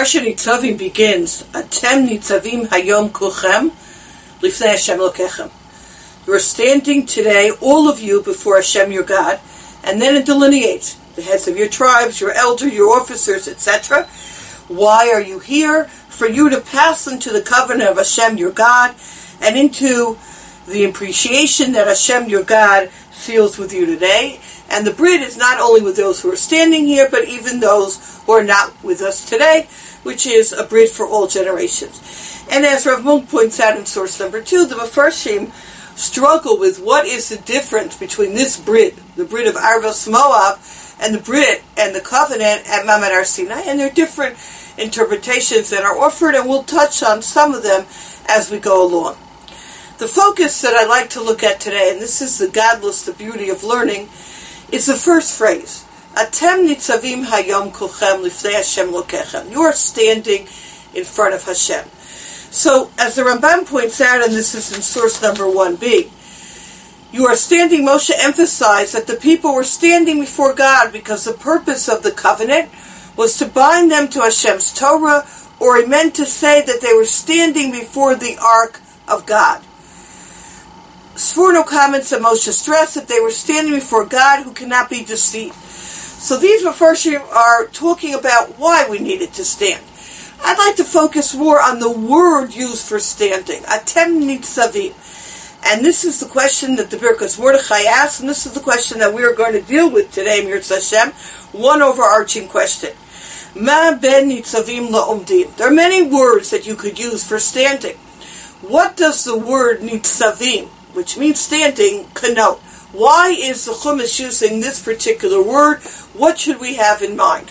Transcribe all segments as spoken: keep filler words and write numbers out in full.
Parsha Nitzavim begins, Atem Nitzavim Hayom Kulchem Lifnei Hashem Lokechem. You are standing today, all of you, before Hashem your God, and then it delineates the heads of your tribes, your elder, your officers, et cetera. Why are you here? For you to pass into the covenant of Hashem your God, and into the appreciation that Hashem your God feels with you today. And the Brit is not only with those who are standing here, but even those who are not with us today, which is a Brit for all generations. And as Rav Munk points out in source number two, the Mefarshim struggle with what is the difference between this Brit, the Brit of Arvos Moav, and the Brit and the covenant at Mamad Har Sinai, and there are different interpretations that are offered, and we'll touch on some of them as we go along. The focus that I like to look at today, and this is the godless, the beauty of learning, is the first phrase. Atem nitzavim hayom kulchem lifnei Hashem lokechem. You are standing in front of Hashem. So, as the Rambam points out, and this is in source number one b, you are standing, Moshe emphasized that the people were standing before God because the purpose of the covenant was to bind them to Hashem's Torah, or he meant to say that they were standing before the Ark of God. Sforno comments that Moshe stressed that they were standing before God who cannot be deceived. So these Mefarshim are talking about why we needed to stand. I'd like to focus more on the word used for standing, Atem Nitzavim. And this is the question that the Birkas Mordechai asks, and this is the question that we are going to deal with today, Mirz Hashem, one overarching question. Ma ben Nitzavim la'omdim. There are many words that you could use for standing. What does the word Nitzavim, which means standing, connote? Why is the Chumash using this particular word? What should we have in mind?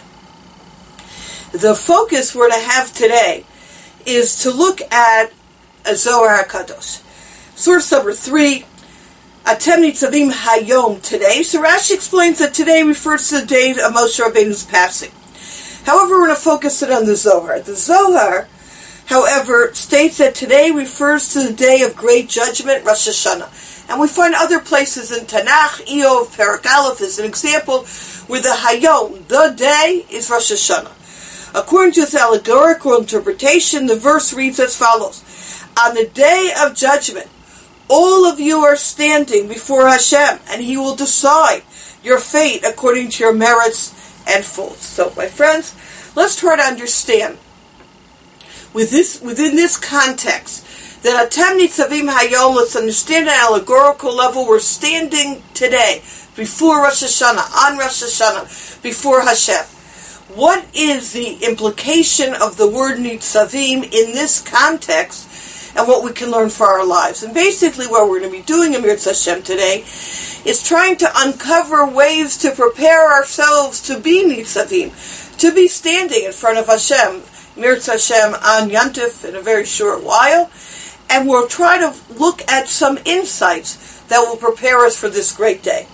The focus we're to have today is to look at a Zohar HaKadosh. Source number three, Atem Nitzavim Hayom, today. So Rashi explains that today refers to the day of Moshe Rabbeinu's passing. However, we're going to focus it on the Zohar. The Zohar, however, states that today refers to the day of great judgment, Rosh Hashanah. And we find other places in Tanakh, Eov, Perek Aleph is an example where the Hayom, the day, is Rosh Hashanah. According to this allegorical interpretation, the verse reads as follows. On the day of judgment, all of you are standing before Hashem, and He will decide your fate according to your merits and faults. So, my friends, let's try to understand with this, within this context, that Atem Nitzavim Hayom, let's understand at an allegorical level, we're standing today before Rosh Hashanah, on Rosh Hashanah, before Hashem. What is the implication of the word Nitzavim in this context, and what we can learn for our lives? And basically what we're going to be doing in Mirz Hashem today is trying to uncover ways to prepare ourselves to be Nitzavim, to be standing in front of Hashem, Mirz Hashem on Yantif in a very short while, and we'll try to look at some insights that will prepare us for this great day.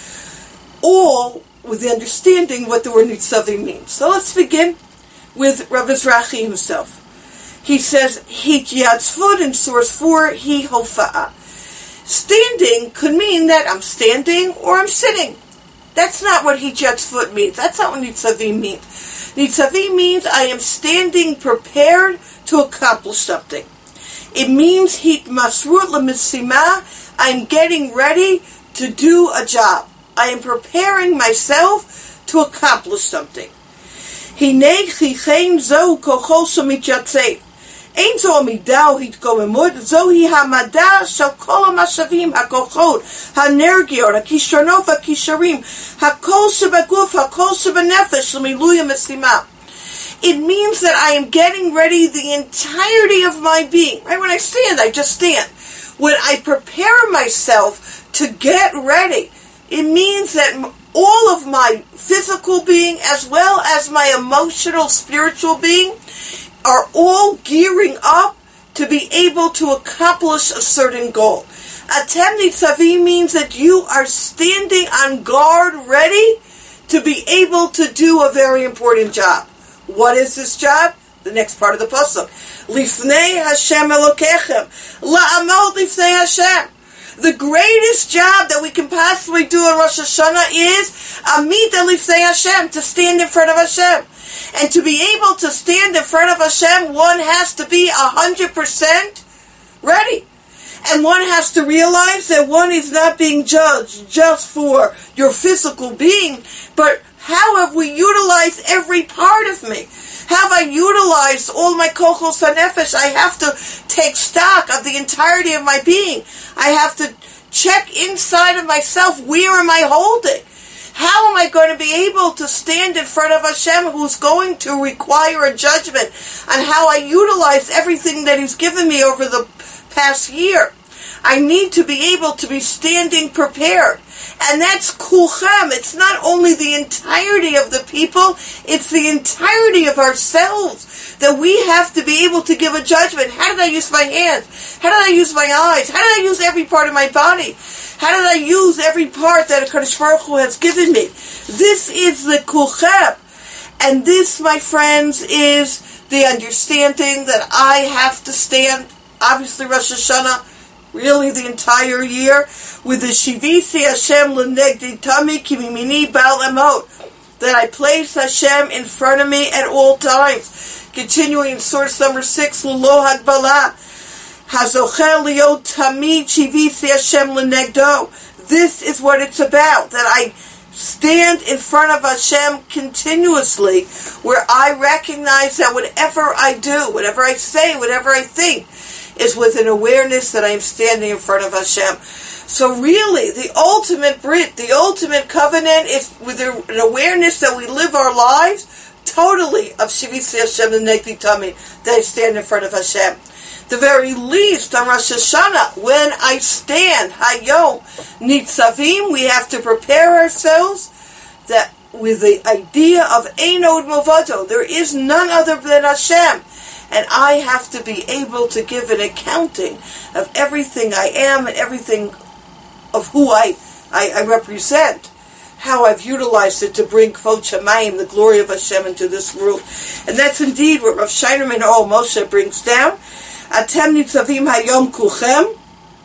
All with the understanding what the word Nitzavim means. So let's begin with Rav Mizrahi himself. He says, Hityatzvut in source four, Hi Hofa'a. Standing could mean that I'm standing or I'm sitting. That's not what Hityatzvut means. That's not what Nitzavim means. Nitzavim means I am standing prepared to accomplish something. It means Hitmasrut L'Misima, I'm getting ready to do a job. I am preparing myself to accomplish something. Hinei chichein zo kochol shemityatzev. Ein zo amidah hitkomemut, zo hi hamada shel kol hamashavim hakochot, hanergiot, hakishronot, hakisharim, hakol shebaguf, hakol shebenefesh l'miluya mesima. It means that I am getting ready the entirety of my being. Right? When I stand, I just stand. When I prepare myself to get ready, it means that all of my physical being as well as my emotional, spiritual being are all gearing up to be able to accomplish a certain goal. Atem Nitzavim means that you are standing on guard, ready to be able to do a very important job. What is this job? The next part of the pasuk. Lifnei Hashem Elokechem. La'amod lifnei Hashem. The greatest job that we can possibly do on Rosh Hashanah is Amida Lifnei Hashem, to stand in front of Hashem. And to be able to stand in front of Hashem, one has to be one hundred percent ready. And one has to realize that one is not being judged just for your physical being, but how have we utilized every part of me? Have I utilized all my kochos hanefesh? I have to take stock of the entirety of my being. I have to check inside of myself, where am I holding? How am I going to be able to stand in front of Hashem, who's going to require a judgment on how I utilize everything that He's given me over the past year? I need to be able to be standing prepared. And that's kulchem. It's not only the entirety of the people, it's the entirety of ourselves that we have to be able to give a judgment. How did I use my hands? How did I use my eyes? How did I use every part of my body? How did I use every part that HaKadosh Baruch Hu has given me? This is the kulchem. And this, my friends, is the understanding that I have to stand, obviously Rosh Hashanah, really the entire year, with the Shivisi Hashem L'negdi Tami Kimimini Bal Emot, that I place Hashem in front of me at all times. Continuing in source number six, L'lo Hagbala, Hazochel Liot Tami Shivisi Hashem L'negdo. This is what it's about, that I stand in front of Hashem continuously, where I recognize that whatever I do, whatever I say, whatever I think, is with an awareness that I am standing in front of Hashem. So really, the ultimate Brit, the ultimate covenant is with an awareness that we live our lives totally of Shivisi Hashem and Negdi Tami, that I stand in front of Hashem. The very least on Rosh Hashanah, when I stand, Hayom, Nitzavim, we have to prepare ourselves that with the idea of Ein Od Milvado, there is none other than Hashem. And I have to be able to give an accounting of everything I am and everything of who I, I, I represent. How I've utilized it to bring Kvod Shamayim, the glory of Hashem, into this world. And that's indeed what Rav Sheinerman O Moshe brings down. Atem nitzavim hayom kulchem,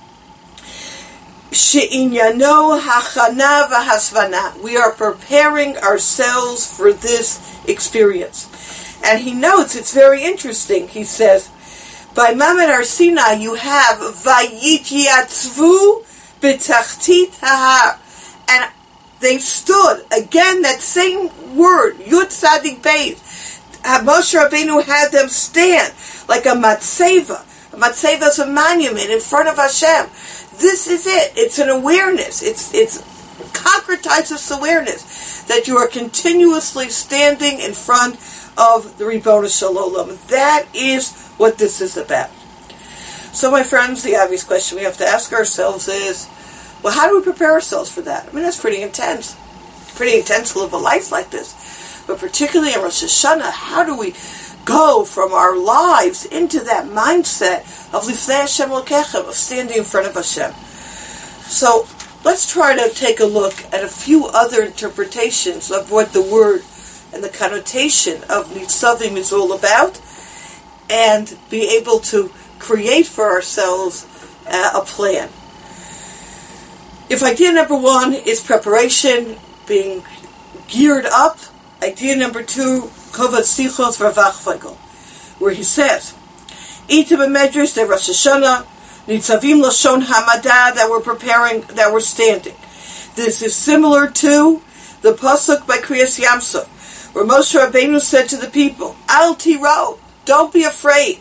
she'inyano hachana v'hasvana. We are preparing ourselves for this experience. And he notes, it's very interesting, he says, by Mamet Har Sinai you have Vayityatzvu b'tachtit hahar. And they stood, again, that same word, Yud Tzadik Beis. Moshe Rabbeinu had them stand like a matzeva. A matzeva is a monument in front of Hashem. This is it. It's an awareness. It's it's concretizes this awareness that you are continuously standing in front of the Ribono Shel Olam. That is what this is about. So, my friends, the obvious question we have to ask ourselves is, well, how do we prepare ourselves for that? I mean, that's pretty intense. Pretty intense to live a life like this. But particularly in Rosh Hashanah, how do we go from our lives into that mindset of Lifnei Hashem Lokechem, of standing in front of Hashem? So, let's try to take a look at a few other interpretations of what the word and the connotation of Nitzavim is all about, and be able to create for ourselves uh, a plan. If idea number one is preparation, being geared up, idea number two, Kovad Sichos V'Ravach V'Gol, where he says, Ita b'medrash de Rosh Hashanah, Nitzavim Lashon Hamada, that we're preparing, that we're standing. This is similar to the pasuk by Kriyas Yamsuf, where Moshe Rabbeinu said to the people, Al tiro, don't be afraid.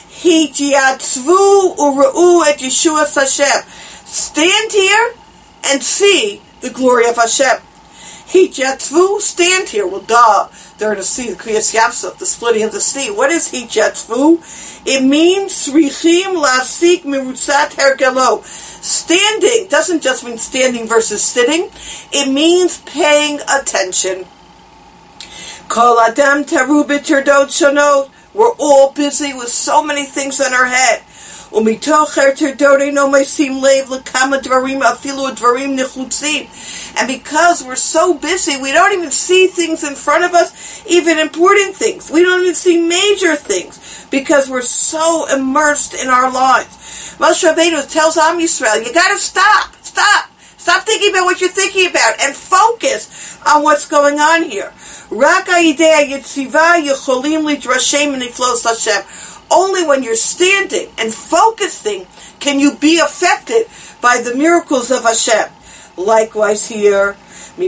Hijiatzvu u'ra'u et Yeshuas Hashem. Stand here and see the glory of Hashem. Hijiatzvu, stand here. Well, duh, they're going to see the Kriyas Yamsuf, the splitting of the sea. What is Hijiatzvu? It means Srichim lasik mirutzat hergelo. Standing doesn't just mean standing versus sitting. It means paying attention. Kol adam teru b'terdot shonot. We're all busy with so many things on our head. And because we're so busy, we don't even see things in front of us, even important things. We don't even see major things because we're so immersed in our lives. Moshe Rabbeinu tells Am Yisrael, you gotta stop, stop. Stop thinking about what you're thinking about and focus on what's going on here. Only when you're standing and focusing can you be affected by the miracles of Hashem. Likewise here, you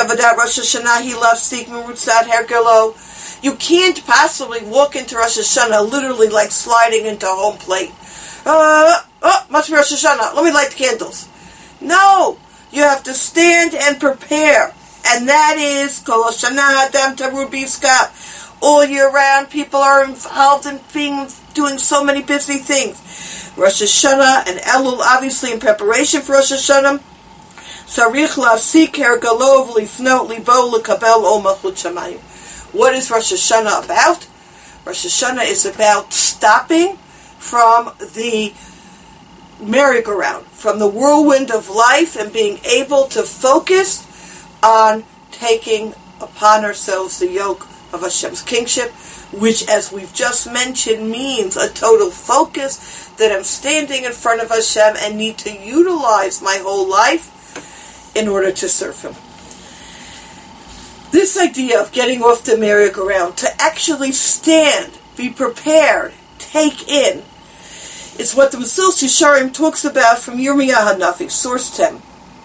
can't possibly walk into Rosh Hashanah literally like sliding into a home plate. Uh, oh, must be Rosh Hashanah. Let me light the candles. No, you have to stand and prepare. And that is Kol Shana Adam Tarur B'Yizka. All year round, people are involved in being doing so many busy things. Rosh Hashanah and Elul, obviously in preparation for Rosh Hashanah. Sarich la'asik hergalov lifnot libo lekabel ol malchut shamayim. What is Rosh Hashanah about? Rosh Hashanah is about stopping from the merry-go-round, from the whirlwind of life, and being able to focus on taking upon ourselves the yoke of Hashem's kingship, which, as we've just mentioned, means a total focus that I'm standing in front of Hashem and need to utilize my whole life in order to serve Him. This idea of getting off the merry-go-round, to actually stand, be prepared, take in, is what the Mesilas Yesharim talks about from Yirmiyahu Hanavi, source ten.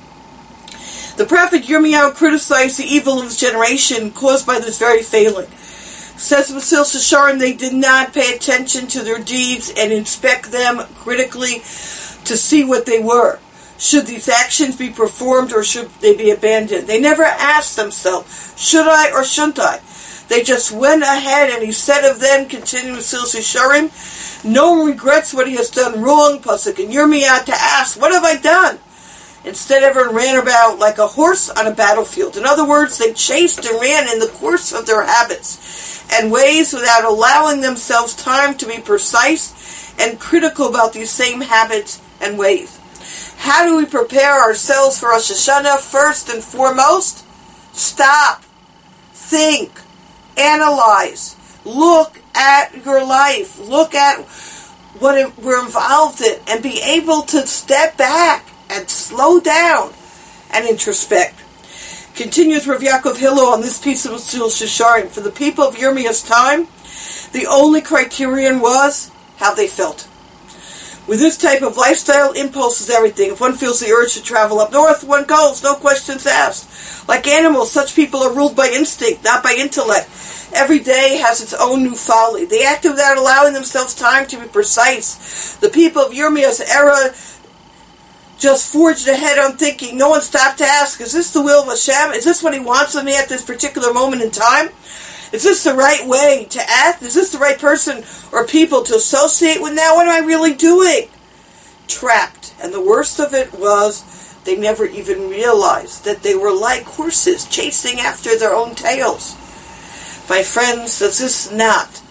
The prophet Yirmiyahu criticized the evil of his generation caused by this very failing. Says the Mesilas Yesharim, they did not pay attention to their deeds and inspect them critically to see what they were. Should these actions be performed or should they be abandoned? They never asked themselves, should I or shouldn't I? They just went ahead, and he said of them, continuing Mesilas Yesharim, no one regrets what he has done wrong, Pasuk in Yirmiyahu, to ask, what have I done? Instead, everyone ran about like a horse on a battlefield. In other words, they chased and ran in the course of their habits and ways without allowing themselves time to be precise and critical about these same habits and ways. How do we prepare ourselves for Rosh Hashanah? First and foremost, stop, think, analyze, look at your life, look at what we're involved in, and be able to step back and slow down and introspect. Continues Rav Yaakov Hillel on this piece of Mesilas Yesharim. For the people of Yirmiyahu's time, the only criterion was how they felt. With this type of lifestyle, impulse is everything. If one feels the urge to travel up north, one goes, no questions asked. Like animals, such people are ruled by instinct, not by intellect. Every day has its own new folly. They act without allowing themselves time to be precise. The people of Yirmiyahu's era just forged ahead on thinking. No one stopped to ask, is this the will of Hashem? Is this what He wants of me at this particular moment in time? Is this the right way to act? Is this the right person or people to associate with now? What am I really doing? Trapped. And the worst of it was they never even realized that they were like horses chasing after their own tails. My friends, does this not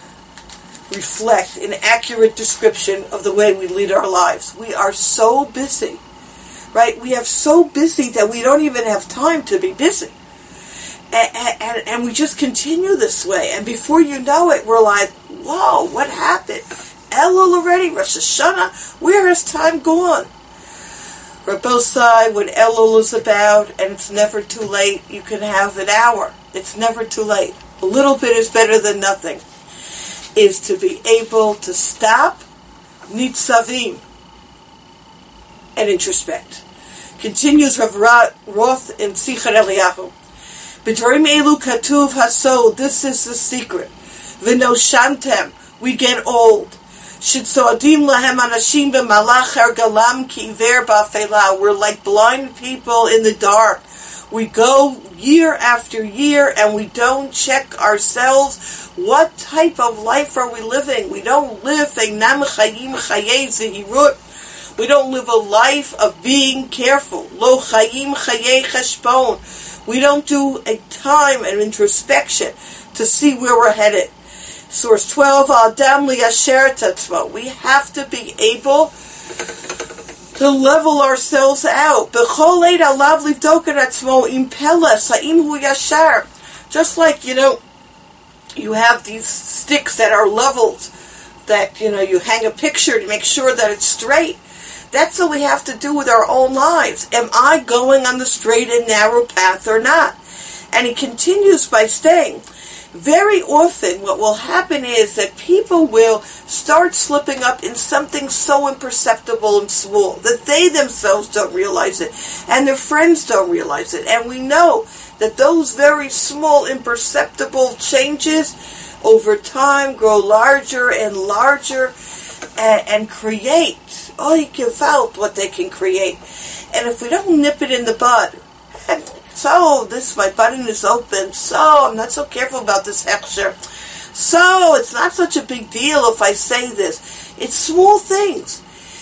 reflect an accurate description of the way we lead our lives? We are so busy, right? We are so busy that we don't even have time to be busy. And, and, and we just continue this way. And before you know it, we're like, whoa, what happened? Elul already, Rosh Hashanah, where has time gone? Rabbosai, when Elul is about, and it's never too late, you can have an hour. It's never too late. A little bit is better than nothing. Is to be able to stop, nitzavim, and introspect. Continues Rav Roth in Sichar Eliyahu. B'dvarim elu katuv hasod. This is the secret. V'noshantem. We get old. Shitzoadim lahem anashim b'malach hergalam ki iver ba'afela. We're like blind people in the dark. We go year after year and we don't check ourselves. What type of life are we living? We don't live einam chayim chayei zehirut. We don't live a life of being careful. Lo chayim chayei cheshbon. We don't do a time of introspection to see where we're headed. Source twelve, Adam liyasher et atzmo. We have to be able to level ourselves out. B'chol eid alav livdok et atzmo im peles ha'im hu yashar. Just like, you know, you have these sticks that are leveled, that, you know, you hang a picture to make sure that it's straight. That's what we have to do with our own lives. Am I going on the straight and narrow path or not? And he continues by saying, very often what will happen is that people will start slipping up in something so imperceptible and small that they themselves don't realize it and their friends don't realize it. And we know that those very small imperceptible changes over time grow larger and larger and, and create, oh, you give out what they can create. And if we don't nip it in the bud, and so this, my button is open, so I'm not so careful about this hechsher, so it's not such a big deal if I say this. It's small things.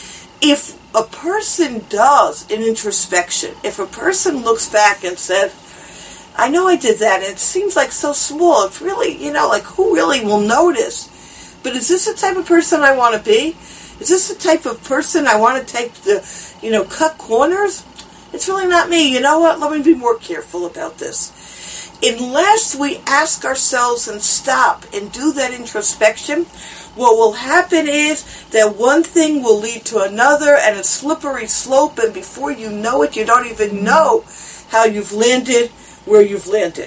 If a person does an introspection, if a person looks back and says, I know I did that, and it seems like so small, it's really, you know, like who really will notice? But is this the type of person I want to be? Is this the type of person I want to take the, you know, cut corners? It's really not me. You know what? Let me be more careful about this. Unless we ask ourselves and stop and do that introspection, what will happen is that one thing will lead to another and a slippery slope, and before you know it, you don't even know how you've landed where you've landed.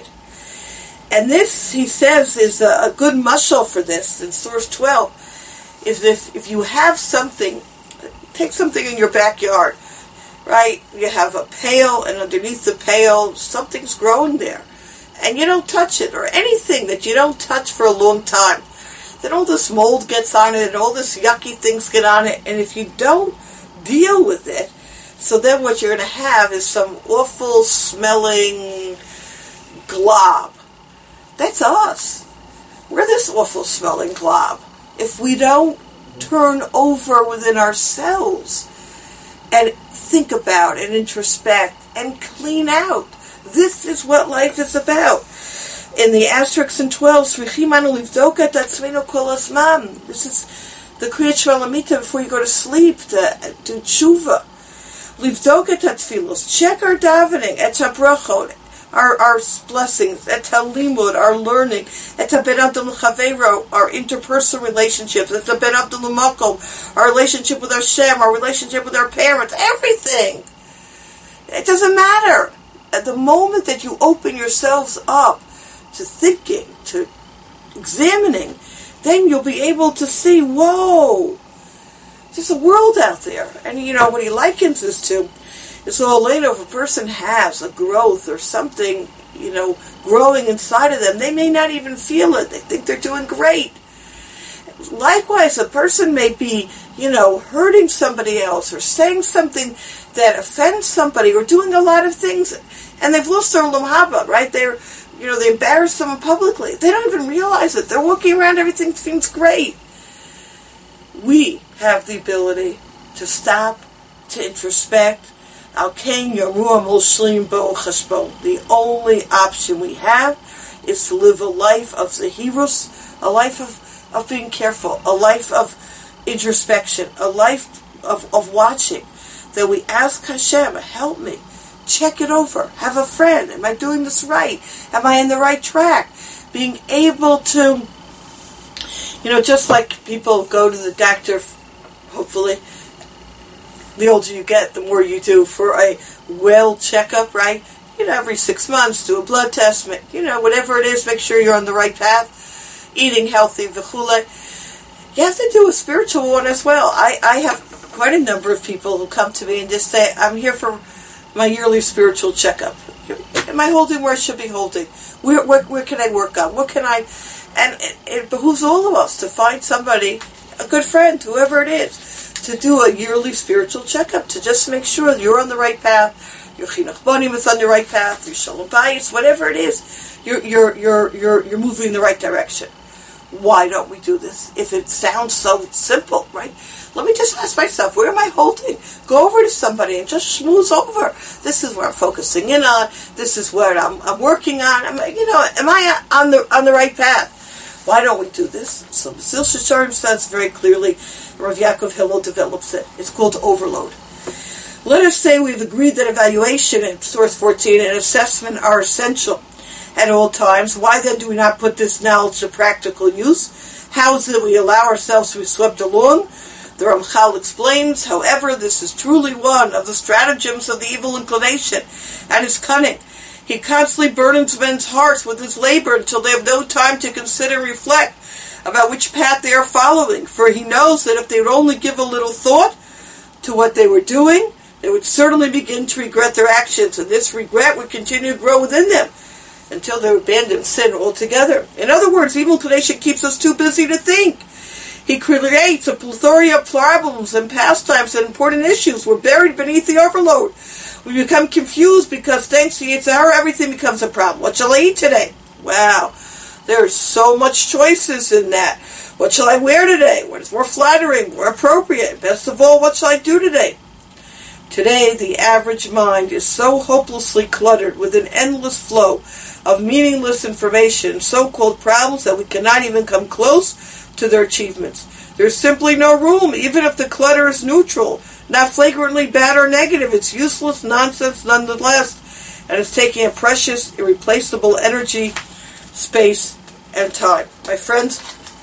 And this, he says, is a, a good mashal for this in source twelve. Is if, if you have something, take something in your backyard, right? You have a pail, and underneath the pail, something's growing there. And you don't touch it, or anything that you don't touch for a long time. Then all this mold gets on it, and all this yucky things get on it, and if you don't deal with it, so then what you're going to have is some awful smelling glob. That's us. We're this awful smelling glob. If we don't turn over within ourselves and think about and introspect and clean out. This is what life is about. In the Asterix and twelve, this is the Kriyat Shema Lamita before you go to sleep, to do tshuva. Livdok et hatfilos. Check our davening, et habrachot, our our blessings, et halimud, our learning, et ben abdul chavero, our interpersonal relationships, et ben abdul makom, our relationship with Hashem, our relationship with our parents, everything. It doesn't matter. At the moment that you open yourselves up to thinking, to examining, then you'll be able to see, whoa, there's a world out there. And you know what he likens this to is, so Elena, if a person has a growth or something, you know, growing inside of them, they may not even feel it. They think they're doing great. Likewise, a person may be, you know, hurting somebody else or saying something that offends somebody or doing a lot of things, and they've lost their olam haba, right? They're, you know, they embarrass someone publicly. They don't even realize it. They're walking around, everything seems great. We have the ability to stop, to introspect. The only option we have is to live a life of zehirus, a life of, of being careful, a life of introspection, a life of, of watching. That we ask Hashem, help me, check it over, have a friend, am I doing this right? Am I in the right track? Being able to, you know, just like people go to the doctor, hopefully, the older you get, the more you do for a well checkup, right? You know, every six months, do a blood test, you know, whatever it is, make sure you're on the right path, eating healthy, v'chule. You have to do a spiritual one as well. I, I have quite a number of people who come to me and just say, I'm here for my yearly spiritual checkup. Am I holding where I should be holding? Where, where, where can I work on? What can I... And it, it behooves all of us to find somebody, a good friend, whoever it is, to do a yearly spiritual checkup, to just make sure you're on the right path, your chinuch banim is on the right path, your shalom bayis, whatever it is, you're, you're, you're, you're, you're moving in the right direction. Why don't we do this? If it sounds so simple, right? Let me just ask myself, where am I holding? Go over to somebody and just schmooze over. This is where I'm focusing in on. This is what I'm, I'm working on. Am I, you know, am I on the on the right path? Why don't we do this? So Mesil Yesharim says very clearly, Rav Yaakov Hillel develops it. It's called overload. Let us say we've agreed that evaluation in source fourteen and assessment are essential at all times. Why then do we not put this knowledge to practical use? How is it that we allow ourselves to be swept along? The Ramchal explains, however, this is truly one of the stratagems of the evil inclination and his cunning. He constantly burdens men's hearts with his labor until they have no time to consider and reflect about which path they are following, for he knows that if they would only give a little thought to what they were doing, they would certainly begin to regret their actions, and this regret would continue to grow within them until they abandon sin altogether. In other words, evil inclination keeps us too busy to think. He creates a plethora of problems and pastimes and important issues. We're buried beneath the overload. We become confused because thanks to Yitzhar, everything becomes a problem. What shall I eat today? Wow, there's so much choices in that. What shall I wear today? What is more flattering, more appropriate? Best of all, what shall I do today? Today, the average mind is so hopelessly cluttered with an endless flow of meaningless information, so-called problems, that we cannot even come close to their achievements. There's simply no room, even if the clutter is neutral, not flagrantly bad or negative. It's useless nonsense nonetheless, and it's taking a precious, irreplaceable energy, space, and time. My friends,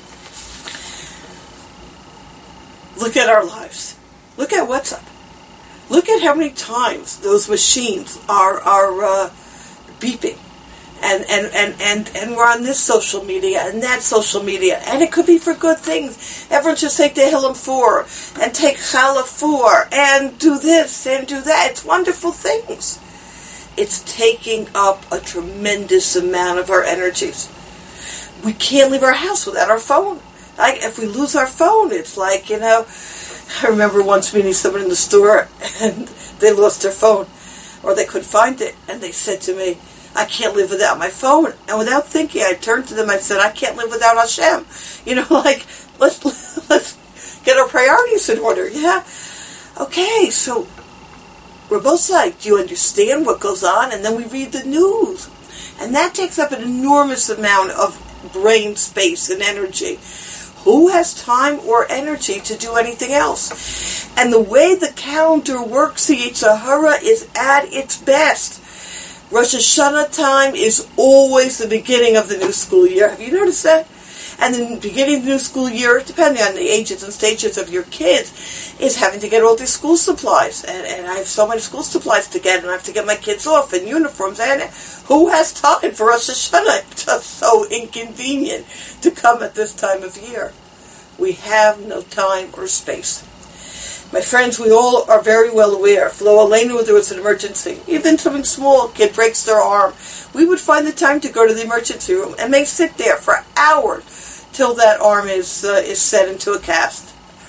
look at our lives. Look at WhatsApp. Look at how many times those machines are are uh, beeping. And, and, and, and, and we're on this social media and that social media. And it could be for good things. Everyone should take Tehillim four and take Challah four and do this and do that. It's wonderful things. It's taking up a tremendous amount of our energies. We can't leave our house without our phone. Like, if we lose our phone, it's like, you know, I remember once meeting someone in the store and they lost their phone or they couldn't find it. And they said to me, I can't live without my phone. And without thinking, I turned to them, I said, I can't live without Hashem. You know, like, let's let's get our priorities in order, yeah? Okay, so we're both like, do you understand what goes on? And then we read the news. And that takes up an enormous amount of brain space and energy. Who has time or energy to do anything else? And the way the calendar works, the Yetzer Hara is at its best. Rosh Hashanah time is always the beginning of the new school year. Have you noticed that? And the beginning of the new school year, depending on the ages and stages of your kids, is having to get all these school supplies. And, and I have so many school supplies to get, and I have to get my kids off, and uniforms, and who has time for Rosh Hashanah? It's just so inconvenient to come at this time of year. We have no time or space. My friends, we all are very well aware, if Lo Aleinu, there was an emergency, even something small, a kid breaks their arm, we would find the time to go to the emergency room and may sit there for hours till that arm is uh, is set into a cast.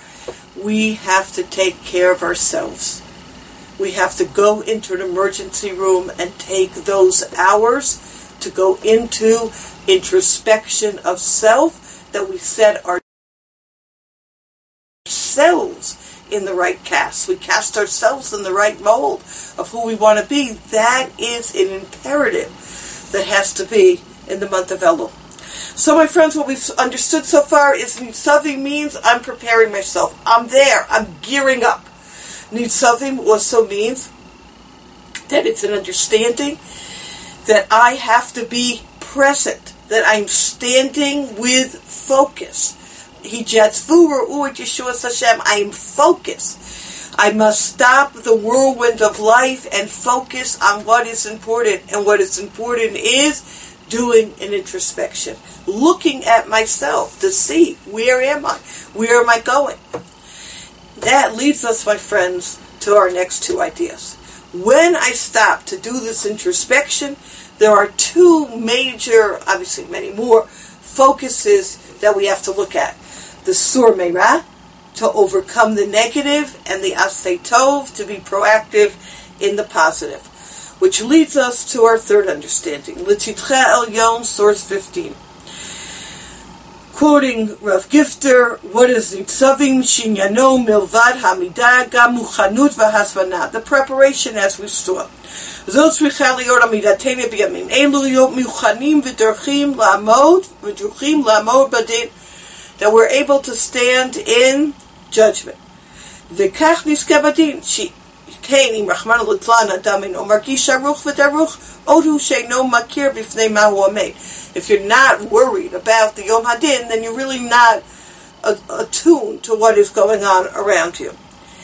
We have to take care of ourselves. We have to go into an emergency room and take those hours to go into introspection of self, that we set ourselves in the right cast. We cast ourselves in the right mold of who we want to be. That is an imperative that has to be in the month of Elul. So my friends, what we've understood so far is Nitzavim means I'm preparing myself. I'm there. I'm gearing up. Nitzavim also means that it's an understanding that I have to be present, that I'm standing with focus. Yeshua I am focused. I must stop the whirlwind of life and focus on what is important. And what is important is doing an introspection. Looking at myself to see, where am I? Where am I going? That leads us, my friends, to our next two ideas. When I stop to do this introspection, there are two major, obviously many more, focuses that we have to look at. The Sur Meirah, to overcome the negative, and the Aseh Tov, to be proactive in the positive. Which leads us to our third understanding. L'Titcha Elyon, source fifteen. quoting Rav Gifter, what is Nitzavim Shinyano Milvad Hamidah Gam Muchanut V'Hasvana, the preparation as we saw. Zot tzricha liot amidatenu b'yamim elu liot muchanim v'derchim la'amod v'derchim la'amod badin, that we're able to stand in judgment. V'kach niskeh badin she kain im Rahman l'tzlan adam ino margish aruch v'daruch odu she'no makir b'fnei ma'hu amed. If you're not worried about the Yom Hadin, then you're really not attuned to what is going on around you.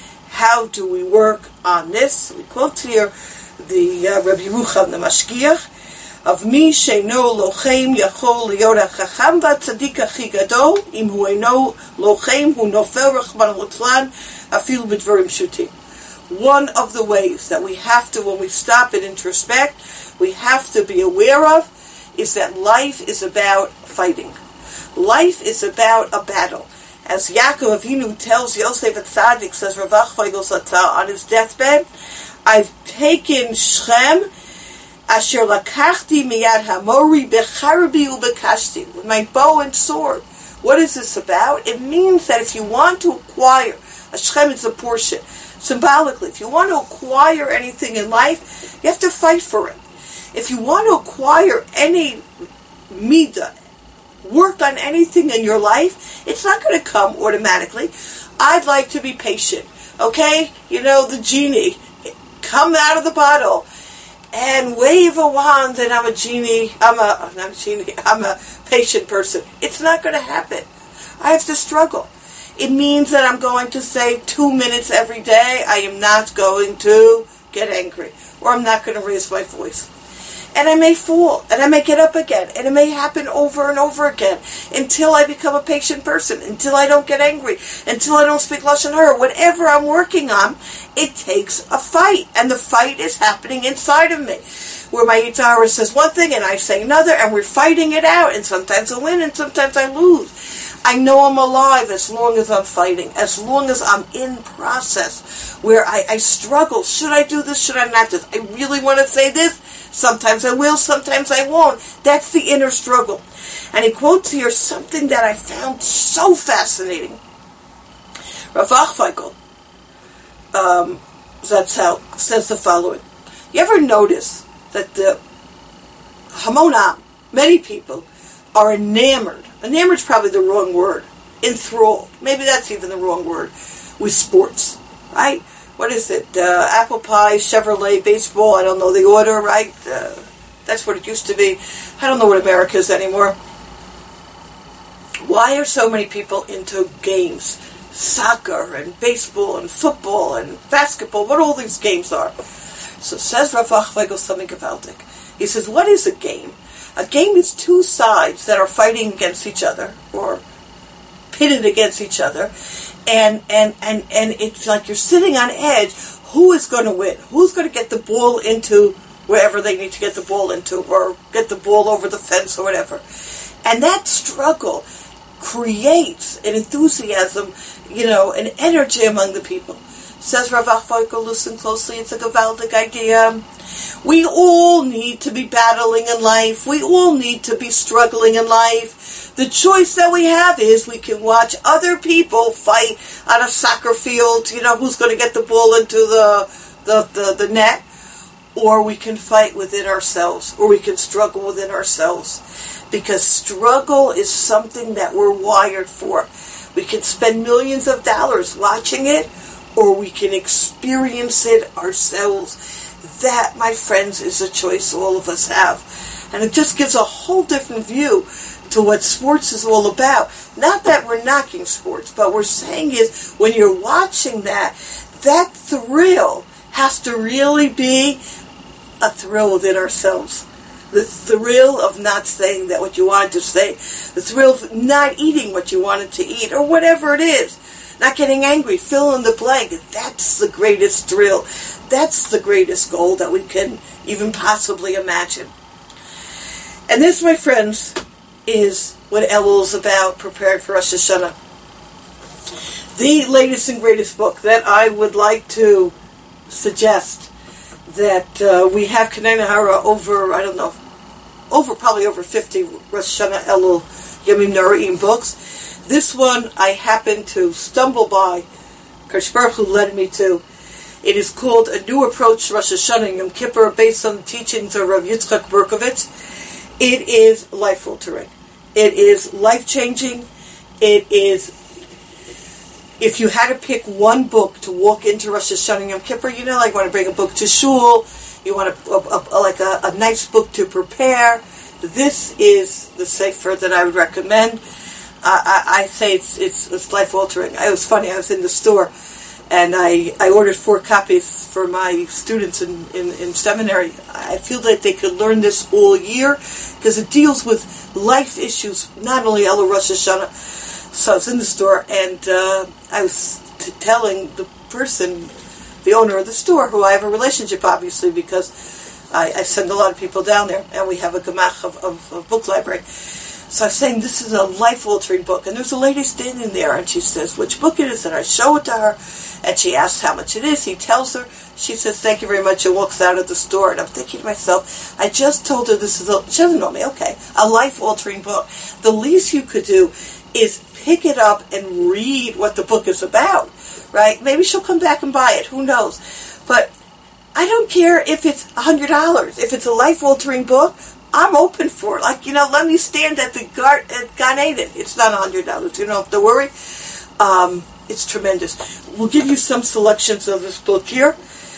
How do we work on this? We quote here the uh, Rabbi Yerucham the Mashgiach of mi sheino lochem yachol liyot hachacham v'tzadik achi gadol im hu eino lochem hu nofel rachman l'tzlan afilu b'dvarim shutim. One of the ways that we have to, when we stop and introspect, we have to be aware of is that life is about fighting. Life is about a battle. As Yaakov Avinu tells Yosef Atzadik, says Ravach Feigel Zatzal on his deathbed, I've taken Shechem, asher lakachti miyad hamori becharbi ubekashti, with my bow and sword. What is this about? It means that if you want to acquire, a Shechem is a portion, symbolically, if you want to acquire anything in life, you have to fight for it. If you want to acquire any midah, work on anything in your life, it's not going to come automatically. I'd like to be patient, okay? You know, the genie, come out of the bottle and wave a wand and I'm a genie, I'm a, not a genie, I'm a patient person. It's not going to happen. I have to struggle. It means that I'm going to say two minutes every day, I am not going to get angry, or I'm not going to raise my voice. And I may fall, and I may get up again, and it may happen over and over again until I become a patient person, until I don't get angry, until I don't speak Lashon Hara. Whatever I'm working on, it takes a fight, and the fight is happening inside of me, where my Yetzer Hara says one thing and I say another, and we're fighting it out, and sometimes I win and sometimes I lose. I know I'm alive as long as I'm fighting, as long as I'm in process, where I, I struggle. Should I do this? Should I not do this? I really want to say this. Sometimes I will, sometimes I won't. That's the inner struggle. And he quotes here something that I found so fascinating. Ravach Feigel um, Zatzal says the following. You ever notice that the Hamona, many people, are enamored, enamored is probably the wrong word, enthralled, maybe that's even the wrong word, with sports, right? What is it? Uh, apple pie, Chevrolet, baseball, I don't know the order, right? Uh, that's what it used to be. I don't know what America is anymore. Why are so many people into games? Soccer and baseball and football and basketball, what all these games are. So says Ravach Feigel something gewaltig. He says, what is a game? A game is two sides that are fighting against each other, or pitted against each other, and and, and, and it's like you're sitting on edge. Who is going to win? Who's going to get the ball into wherever they need to get the ball into, or get the ball over the fence or whatever? And that struggle creates an enthusiasm, you know, an energy among the people. Says Ravach Feigel, listen closely, it's a gewaltig idea. We all need to be battling in life. We all need to be struggling in life. The choice that we have is we can watch other people fight on a soccer field, you know, who's going to get the ball into the, the, the, the net, or we can fight within ourselves, or we can struggle within ourselves. Because struggle is something that we're wired for. We can spend millions of dollars watching it, or we can experience it ourselves. That, my friends, is a choice all of us have. And it just gives a whole different view to what sports is all about. Not that we're knocking sports, but we're saying is, when you're watching that, that thrill has to really be a thrill within ourselves. The thrill of not saying that what you wanted to say. The thrill of not eating what you wanted to eat, or whatever it is. Not getting angry, fill in the blank. That's the greatest thrill. That's the greatest goal that we can even possibly imagine. And this, my friends, is what Elul is about, preparing for Rosh Hashanah. The latest and greatest book that I would like to suggest that uh, we have Kanei Nahara over, I don't know, over probably over fifty Rosh Hashanah Elul Yemim Noraim books. This one I happened to stumble by. Kadosh Baruch Hu led me to. It is called A New Approach to Rosh Hashanah and Yom Kippur, based on the teachings of Rav Yitzchak Berkovitz. It is life-altering. It is life-changing. It is, if you had to pick one book to walk into Rosh Hashanah and Yom Kippur, you know, like you want to bring a book to shul, you want a, a, a, like a, a nice book to prepare, this is the sefer that I would recommend. Uh, I, I say it's, it's, it's life-altering. It was funny, I was in the store, and I, I ordered four copies for my students in, in, in seminary. I feel that they could learn this all year, because it deals with life issues, not only Elo Rosh Hashanah. So I was in the store, and uh, I was t- telling the person, the owner of the store, who I have a relationship, obviously, because I, I send a lot of people down there, and we have a gemach of, of, of book library. So I was saying, this is a life-altering book. And there's a lady standing there, and she says, which book it is? And I show it to her, and she asks how much it is. He tells her. She says, thank you very much, and walks out of the store. And I'm thinking to myself, I just told her this is a, she doesn't know me, okay, a life-altering book. The least you could do is pick it up and read what the book is about, right? Maybe she'll come back and buy it, who knows? But I don't care if it's one hundred dollars. If it's a life-altering book, I'm open for it. Like, you know, let me stand at the Gar- at Gan Eden. It's not one hundred dollars. You don't have to worry. Um, it's tremendous. We'll give you some selections of this book here.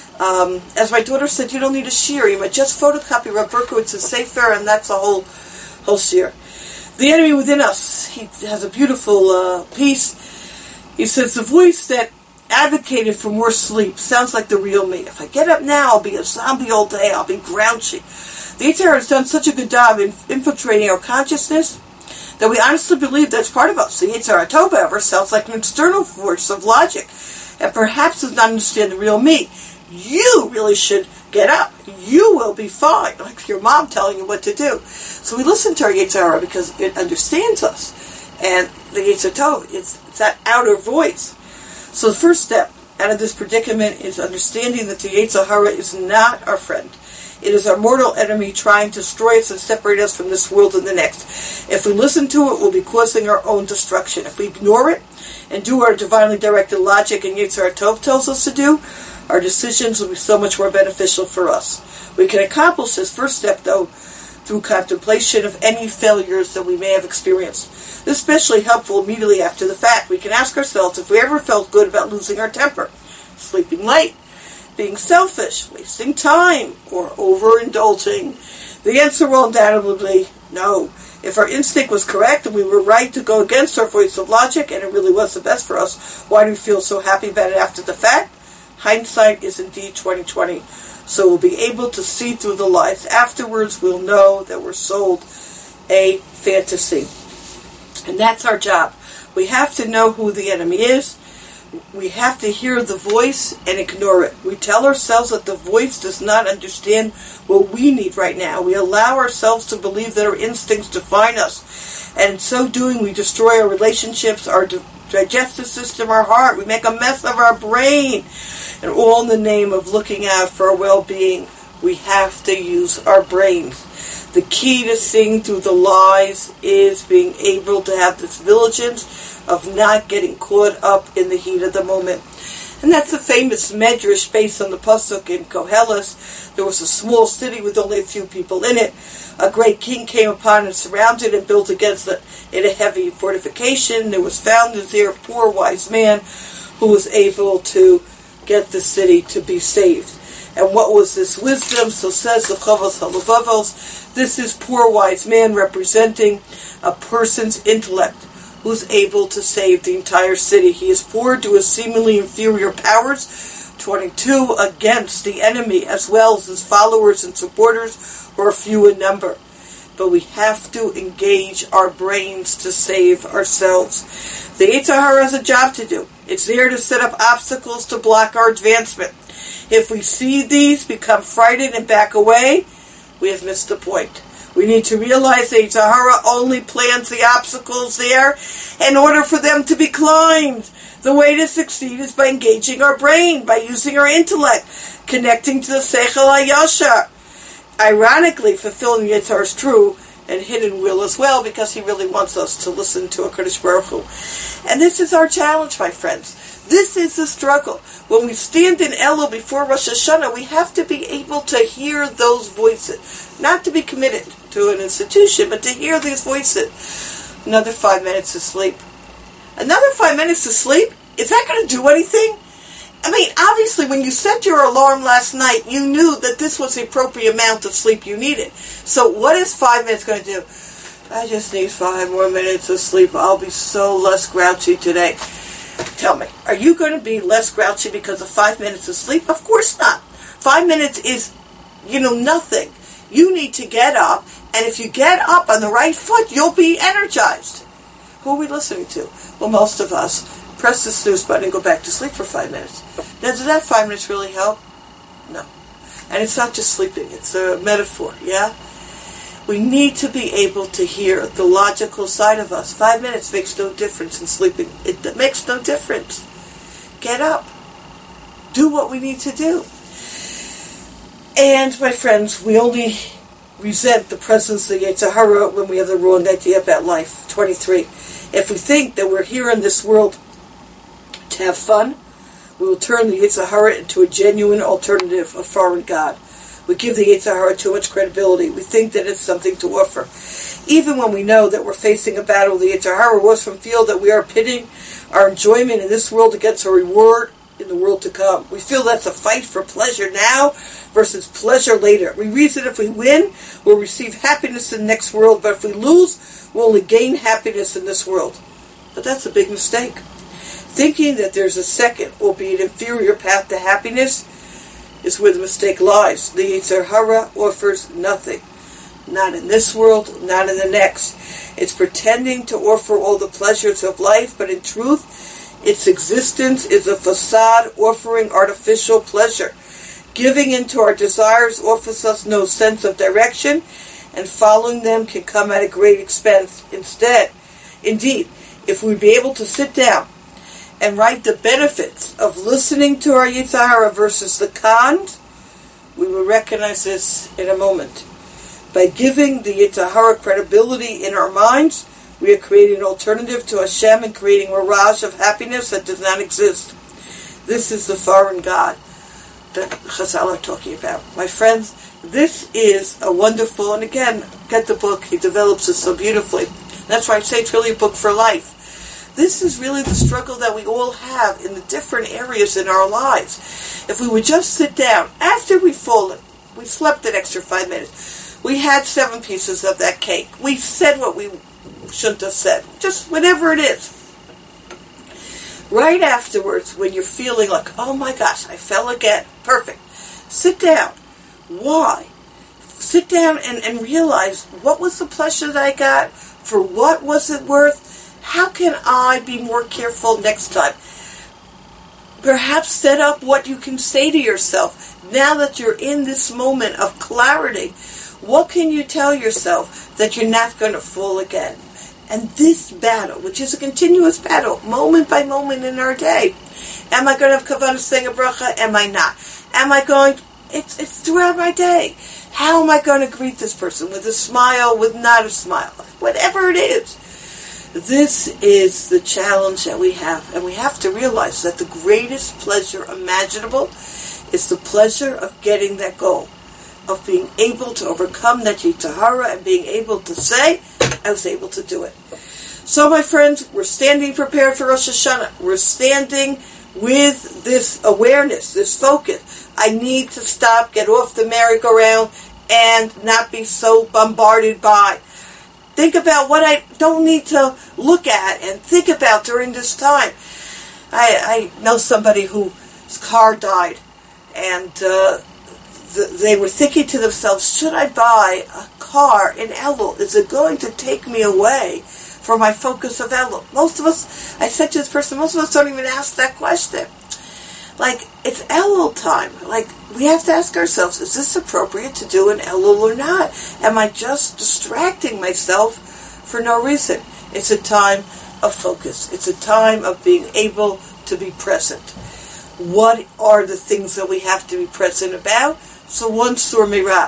Um, as my daughter said, you don't need a shear. You might just photocopy Rav Berkowitz's sefer, and that's a whole, whole shear. The Enemy Within Us. He has a beautiful uh, piece. He says, the voice that advocated for more sleep sounds like the real me. If I get up now, I'll be a zombie all day. I'll be grouchy. The Yetzer Hara has done such a good job in infiltrating our consciousness that we honestly believe that's part of us. The Yetzer Hara Tov, however, sounds like an external force of logic and perhaps does not understand the real me. You really should get up. You will be fine, like your mom telling you what to do. So we listen to our Yetzer Hara because it understands us. And the Yetzer Tov, it's, it's that outer voice. So the first step out of this predicament is understanding that the Yetzer Hara is not our friend. It is our mortal enemy trying to destroy us and separate us from this world and the next. If we listen to it, we'll be causing our own destruction. If we ignore it and do our divinely directed logic and Yetzer Hara Tov tells us to do, our decisions will be so much more beneficial for us. We can accomplish this first step, though, through contemplation of any failures that we may have experienced. This is especially helpful immediately after the fact. We can ask ourselves if we ever felt good about losing our temper, sleeping late, being selfish, wasting time, or overindulging. The answer will undoubtedly no. If our instinct was correct and we were right to go against our voice of logic, and it really was the best for us, why do we feel so happy about it after the fact? Hindsight is indeed twenty twenty. So we'll be able to see through the lies. Afterwards, we'll know that we're sold a fantasy. And that's our job. We have to know who the enemy is. We have to hear the voice and ignore it. We tell ourselves that the voice does not understand what we need right now. We allow ourselves to believe that our instincts define us. And in so doing, we destroy our relationships, our digestive system, our heart. We make a mess of our brain. And all in the name of looking out for our well-being. We have to use our brains. The key to seeing through the lies is being able to have this vigilance of not getting caught up in the heat of the moment. And that's the famous medrash based on the pasuk in Koheles. There was a small city with only a few people in it. A great king came upon and surrounded and built against it in a heavy fortification. There was found there a poor wise man who was able to get the city to be saved. And what was this wisdom? So says the Chovos HaLevavos, this is poor wise man representing a person's intellect who's able to save the entire city. He is poor to his seemingly inferior powers, twenty-two, against the enemy, as well as his followers and supporters, who are few in number. But we have to engage our brains to save ourselves. The Yetzer Hara has a job to do. It's there to set up obstacles to block our advancement. If we see these, become frightened, and back away, we have missed the point. We need to realize that Yetzer Hara only plants the obstacles there in order for them to be climbed. The way to succeed is by engaging our brain, by using our intellect, connecting to the Seichel HaYashar. Ironically, fulfilling Yetzer Hara is true, and hidden will as well, because he really wants us to listen to HaKadosh Baruch Hu. And this is our challenge, my friends. This is the struggle. When we stand in Elul before Rosh Hashanah, we have to be able to hear those voices. Not to be committed to an institution, but to hear these voices. Another five minutes of sleep. Another five minutes of sleep? Is that going to do anything? I mean, obviously, when you set your alarm last night, you knew that this was the appropriate amount of sleep you needed. So what is five minutes going to do? I just need five more minutes of sleep. I'll be so less grouchy today. Tell me, are you going to be less grouchy because of five minutes of sleep? Of course not. Five minutes is, you know, nothing. You need to get up, and if you get up on the right foot, you'll be energized. Who are we listening to? Well, most of us press the snooze button and go back to sleep for five minutes. Now, does that five minutes really help? No. And it's not just sleeping. It's a metaphor, yeah? We need to be able to hear the logical side of us. Five minutes makes no difference in sleeping. It makes no difference. Get up. Do what we need to do. And, my friends, we only resent the presence of the Yetzer Hara when we have the wrong idea about life. twenty-three. If we think that we're here in this world to have fun, we will turn the Yetzer Hara into a genuine alternative, a foreign god. We give the Yetzer Hara too much credibility. We think that it's something to offer. Even when we know that we're facing a battle, the Yetzer Hara was from feel that we are pitting our enjoyment in this world against a reward in the world to come. We feel that's a fight for pleasure now versus pleasure later. We reason if we win, we'll receive happiness in the next world, but if we lose, we'll only gain happiness in this world. But that's a big mistake. Thinking that there's a second, albeit inferior path to happiness is where the mistake lies. The Yetzer Hara offers nothing. Not in this world, not in the next. It's pretending to offer all the pleasures of life, but in truth, its existence is a facade offering artificial pleasure. Giving into our desires offers us no sense of direction, and following them can come at a great expense. Instead, indeed, if we'd be able to sit down and write the benefits of listening to our Yetzer Hara versus the cons, we will recognize this in a moment. By giving the Yetzer Hara credibility in our minds, we are creating an alternative to Hashem and creating a mirage of happiness that does not exist. This is the foreign god that Chazal are talking about. My friends, this is a wonderful, and again, get the book, he develops it so beautifully. That's why I say it's really a book for life. This is really the struggle that we all have in the different areas in our lives. If we would just sit down, after we've fallen, we slept an extra five minutes, we had seven pieces of that cake, we said what we shouldn't have said, just whatever it is. Right afterwards, when you're feeling like, oh my gosh, I fell again, perfect, sit down. Why? Sit down and, and realize, what was the pleasure that I got? For what was it worth? How can I be more careful next time? Perhaps set up what you can say to yourself now that you're in this moment of clarity. What can you tell yourself that you're not going to fall again? And this battle, which is a continuous battle, moment by moment in our day. Am I going to have kavanah saying a bracha? Am I not? Am I going, it's, it's throughout my day. How am I going to greet this person? With a smile, with not a smile? Whatever it is. This is the challenge that we have. And we have to realize that the greatest pleasure imaginable is the pleasure of getting that goal. Of being able to overcome that Yetzer Hara and being able to say, I was able to do it. So, my friends, we're standing prepared for Rosh Hashanah. We're standing with this awareness, this focus. I need to stop, get off the merry-go-round, and not be so bombarded by. Think about what I don't need to look at and think about during this time. I, I know somebody whose car died, and uh, th- they were thinking to themselves, should I buy a car in Elul? Is it going to take me away for my focus of Elul? Most of us, I said to this person, most of us don't even ask that question. Like, it's Elul time. Like, we have to ask ourselves, is this appropriate to do in Elul or not? Am I just distracting myself for no reason? It's a time of focus. It's a time of being able to be present. What are the things that we have to be present about? So one Sur Mirah.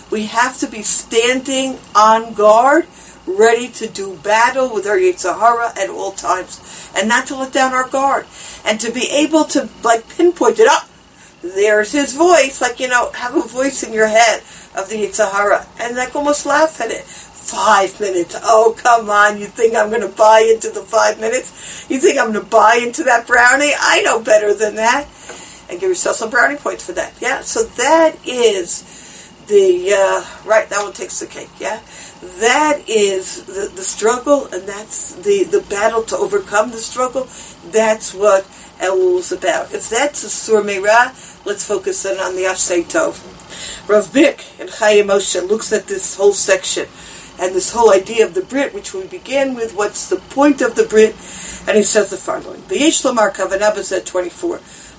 We have to be standing on guard, ready to do battle with our Yetzer Hara at all times, and not to let down our guard, and to be able to like pinpoint it up. There's his voice, like, you know, have a voice in your head of the Yetzer Hara, and like almost laugh at it. Five minutes. Oh, come on. You think I'm going to buy into the five minutes? You think I'm going to buy into that brownie? I know better than that. And give yourself some brownie points for that. Yeah, so that is the, uh, right, that one takes the cake, yeah? That is the, the struggle, and that's the, the battle to overcome the struggle. That's what Elul is about. If that's a Sur Meirah, let's focus in on the Asay Tov. Rav Bick in Chayei Moshe looks at this whole section and this whole idea of the Brit, which we began with, what's the point of the Brit, and he says the following. V'yesh lomar kavanah b'zeh twenty-four.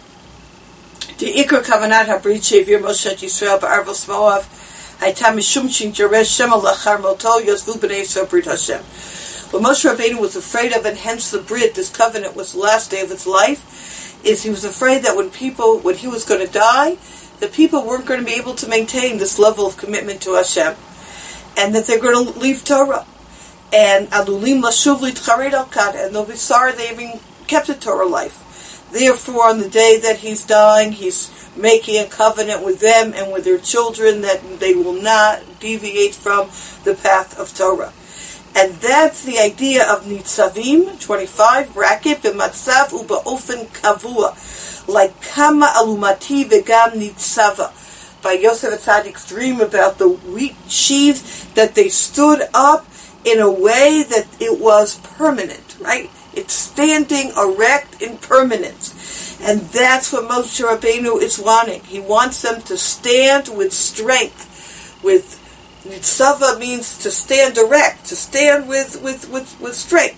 The Ikar kavanat habrit she'avir Moshe et Yisrael ba'arvos Moav hayta mishum shinjaresh Shem alachar moto yozvu b'nei Yisrael brit Hashem. What Moshe Rabbeinu was afraid of, and hence the Brit, this covenant, was the last day of his life, is he was afraid that when people, when he was going to die, the people weren't going to be able to maintain this level of commitment to Hashem, and that they're going to leave Torah, and alulim lashuv litcharid al kad, and they'll be sorry they even kept a Torah life. Therefore, on the day that he's dying, he's making a covenant with them and with their children that they will not deviate from the path of Torah. And that's the idea of Nitzavim, twenty-five, bracket, b'matzav u'ba'ofen kavua, like kama alumati v'gam nitzava. By Yosef Atzadik's dream about the wheat sheaves, that they stood up in a way that it was permanent, right? It's standing erect in permanence. And that's what Moshe Rabbeinu is wanting. He wants them to stand with strength. With Nitzava means to stand erect, to stand with, with, with, with strength.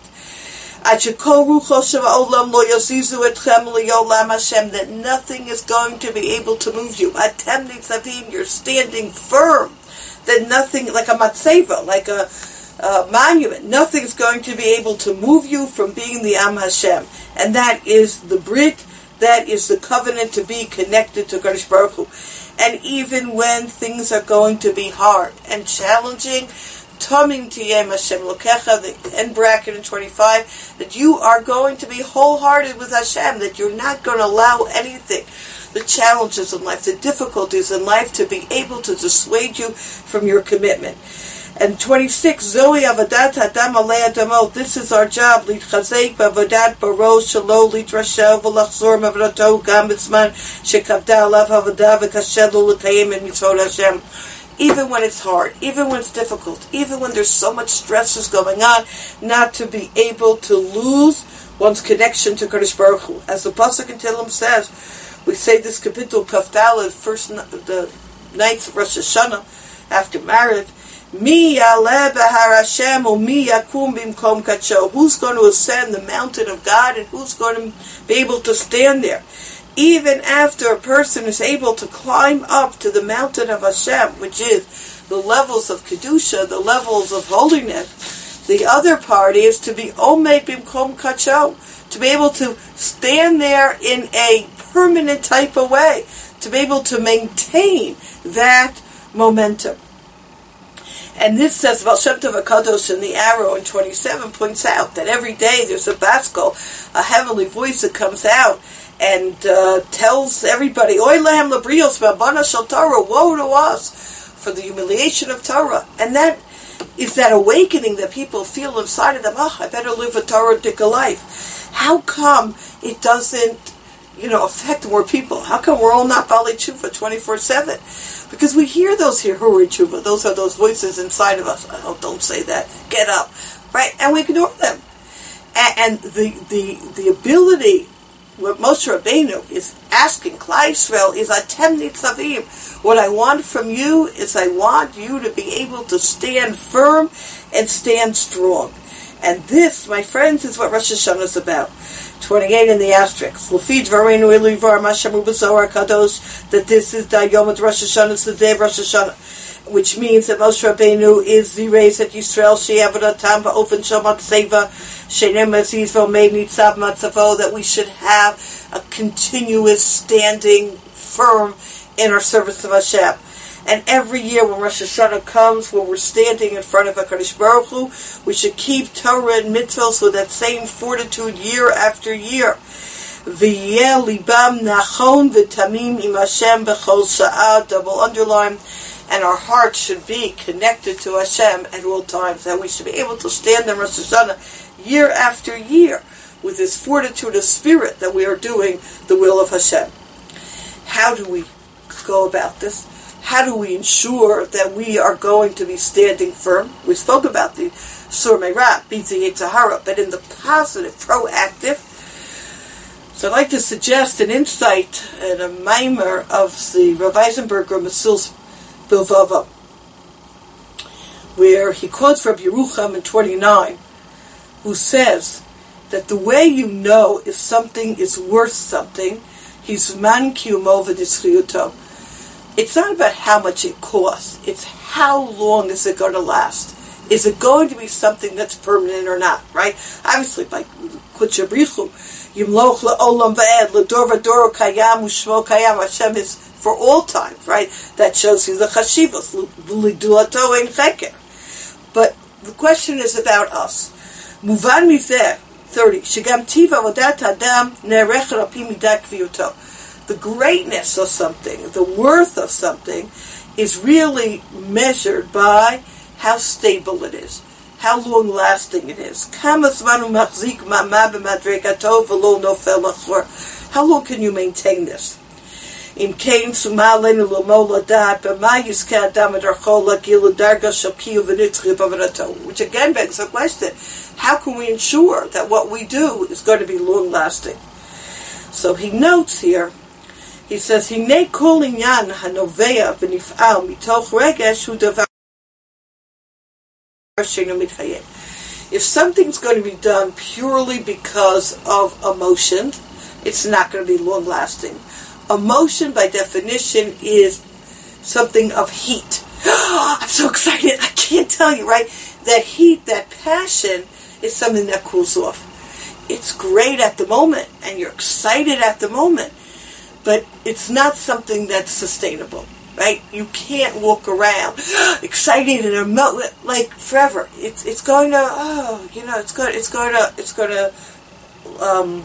That nothing is going to be able to move you. Atem nitzavim, you're standing firm. That nothing, like a matzeva, like a uh, monument, nothing is going to be able to move you from being the Am Hashem. And that is the Brit, that is the covenant to be connected to Kadosh Baruch Hu. And even when things are going to be hard and challenging, Tomim tiyem Hashem lokecha, the end bracket in twenty-five, that you are going to be wholehearted with Hashem, that you're not going to allow anything, the challenges in life, the difficulties in life, to be able to dissuade you from your commitment. And twenty-six, Zoe avodat adam alei adamot, this is our job, litchazek b'avodat baro shelo litrashev v'lachzor mavrato gam b'tzman shekavda alav avodah v'kashed lo l'kayim and mitzvot Hashem. Even when it's hard, even when it's difficult, even when there's so much stress is going on, not to be able to lose one's connection to Kadosh Baruch Hu. As the Pasuk in Tehillim says, we say this kapitel Kaf Daled, first the nights of Rosh Hashanah after marriage. Mi yaleh behar Hashem or mi yakum bimkom kacho. Who's going to ascend the mountain of God, and who's going to be able to stand there? Even after a person is able to climb up to the mountain of Hashem, which is the levels of Kedusha, the levels of holiness, the other part is to be Omed Bimkom Kacho, to be able to stand there in a permanent type of way, to be able to maintain that momentum. And this says about Shem Tov HaKadosh in the arrow in twenty-seven points out that every day there's a baskol, a heavenly voice that comes out and uh, tells everybody, Oy lehem labrios b'abana shel Torah, woe to us for the humiliation of Torah. And that is that awakening that people feel inside of them, oh, I better live a Torah-dika life. How come it doesn't, you know, affect more people? How come we're all not Baalei Tshuva twenty-four seven? Because we hear those here, Hurei Tshuva, those are those voices inside of us. Oh, don't say that, get up, right? And we ignore them. And, and the, the, the ability, what Moshe Rabbeinu is asking Klal Yisrael is Atem Nitzavim. What I want from you is I want you to be able to stand firm and stand strong. And this, my friends, is what Rosh Hashanah is about. twenty-eight in the asterisk. L'fi dvareinu elivar mashamu b'zohar kadosh, that this is the Yom of Rosh Hashanah, it's the day of Rosh Hashanah, which means that Moshe Rabbeinu is the race at Yisrael she'avodatam ba'ofen shamat seva she'nem aziz v'omeid nitzav matzavo, that we should have a continuous standing firm in our service of Hashem. And every year when Rosh Hashanah comes, when we're standing in front of HaKadosh Baruch Hu, we should keep Torah and mitzvahs with that same fortitude year after year. V'yeh libam nachon v'tamim im Hashem b'chol sha'ah, double underline, and our hearts should be connected to Hashem at all times, and we should be able to stand in Rosh Hashanah year after year with this fortitude of spirit that we are doing the will of Hashem. How do we go about this? How do we ensure that we are going to be standing firm? We spoke about the Sur Meirah, beat the Yetzer Hara, but in the positive, proactive. So I'd like to suggest an insight and a mimer of the Rav Eisenberger Mesil's Bilvava, where he quotes Rabbi Yerucham in twenty-nine, who says that the way you know if something is worth something, he's man kiyumo v'nitzchiyuto. It's not about how much it costs. It's how long is it going to last? Is it going to be something that's permanent or not, right? Obviously, by Kutcha Brichu, Yimloch la'olam va'ed, l'dor v'dor kayam u'shmo kayam, Hashem is for all times, right? That shows you the chashivos, l'idulato ein cheker. But the question is about us. Muvan mizeh, thirty, shegam tiva vodat adam ne'erech rapi midat kviyuto. The greatness of something, the worth of something, is really measured by how stable it is, how long-lasting it is. How long can you maintain this? Which again begs the question, how can we ensure that what we do is going to be long-lasting? So he notes here, he says, "Hinei kol inyan hanovea v'nif'al mitoch regesh hu davar she'eino mitchayeh." If something's going to be done purely because of emotion, it's not going to be long-lasting. Emotion, by definition, is something of heat. I'm so excited! I can't tell you, right? That heat, that passion, is something that cools off. It's great at the moment, and you're excited at the moment. But it's not something that's sustainable, right? You can't walk around excited and emo- like forever. It's it's going to oh you know it's going it's going to it's going to um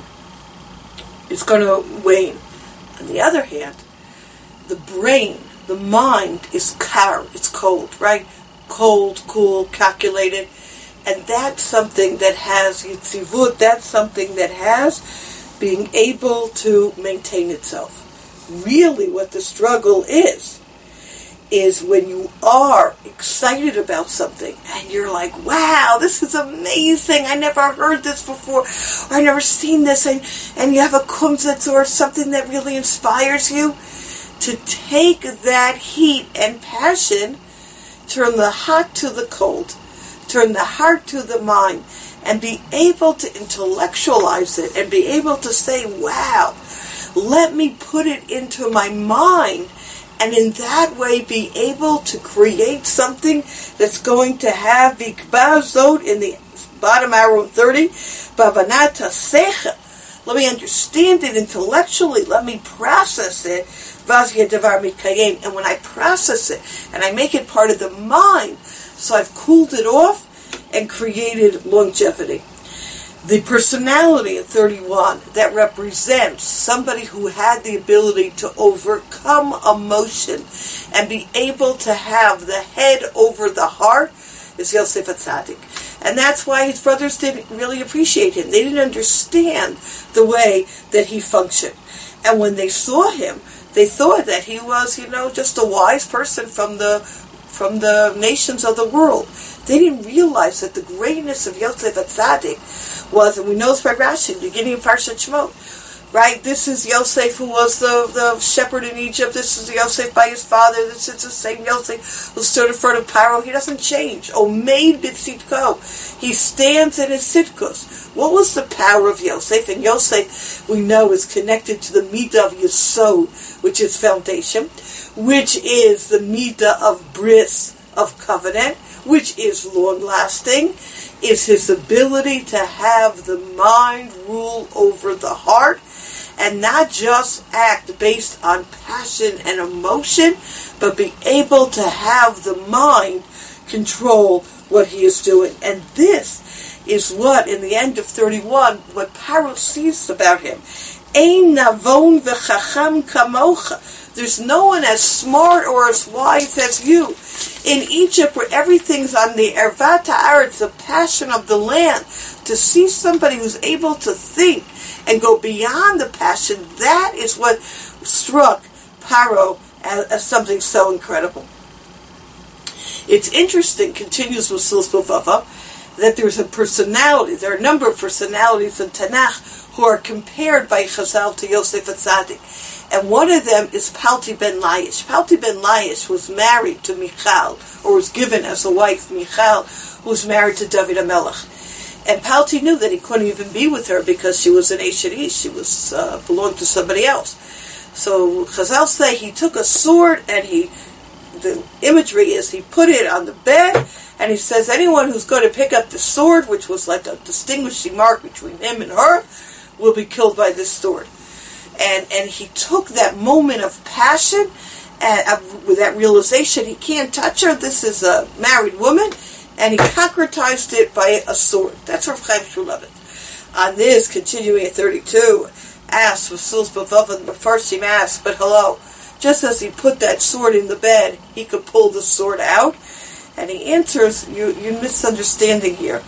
it's going to wane. On the other hand, the brain, the mind is kar, it's cold, right? Cold, cool, calculated, and that's something that has yitzivut. That's something that has being able to maintain itself. Really what the struggle is, is when you are excited about something and you're like, wow, this is amazing, I never heard this before, or I never seen this, and, and you have a kumzitz or something that really inspires you, to take that heat and passion, turn the hot to the cold, turn the heart to the mind, and be able to intellectualize it and be able to say, wow, let me put it into my mind, and in that way be able to create something that's going to have vikbazot in the bottom arrow thirty, bavanata secha. Let me understand it intellectually. Let me process it. Vazia devar mitkayem. And when I process it and I make it part of the mind, so I've cooled it off and created longevity. The personality in thirty-one that represents somebody who had the ability to overcome emotion and be able to have the head over the heart is Yosef Atzadik. And that's why his brothers didn't really appreciate him. They didn't understand the way that he functioned. And when they saw him, they thought that he was, you know, just a wise person from the from the nations of the world. They didn't realize that the greatness of Yosef Atzadik was, and we know this by Rashi, beginning of Parshat Shemot, right? This is Yosef who was the, the shepherd in Egypt. This is Yosef by his father. This is the same Yosef who stood in front of Paro. He doesn't change. Omeid b'tzidko. He stands in his sitkos. What was the power of Yosef? And Yosef, we know, is connected to the midah of Yesod, which is foundation, which is the midah of bris, of covenant, which is long-lasting, is his ability to have the mind rule over the heart and not just act based on passion and emotion, but be able to have the mind control what he is doing. And this is what, in the end of thirty-one, what Paro sees about him. Ein navon v'chacham kamocha. There's no one as smart or as wise as you. In Egypt, where everything's on the ervat haaretz, the passion of the land, to see somebody who's able to think and go beyond the passion, that is what struck Paro as, as something so incredible. It's interesting, continues with Silas Bavava, that there's a personality, there are a number of personalities in Tanakh who are compared by Chazal to Yosef Atzadik. And one of them is Palti ben Laish. Palti ben Laish was married to Michal, or was given as a wife, Michal, who was married to David HaMelech. And Palti knew that he couldn't even be with her because she was an Eshet Ish. She was uh, belonged to somebody else. So Chazal say he took a sword and he, the imagery is he put it on the bed, and he says anyone who's going to pick up the sword, which was like a distinguishing mark between him and her, will be killed by this sword. And and he took that moment of passion, and uh, with that realization he can't touch her, this is a married woman, and he concretized it by a sword. That's Rav Chaim Shmulevitz. On this, continuing at thirty-two, asks Silas Bavava, the first he asked, but hello, just as he put that sword in the bed, he could pull the sword out, and he answers, you, you're misunderstanding here.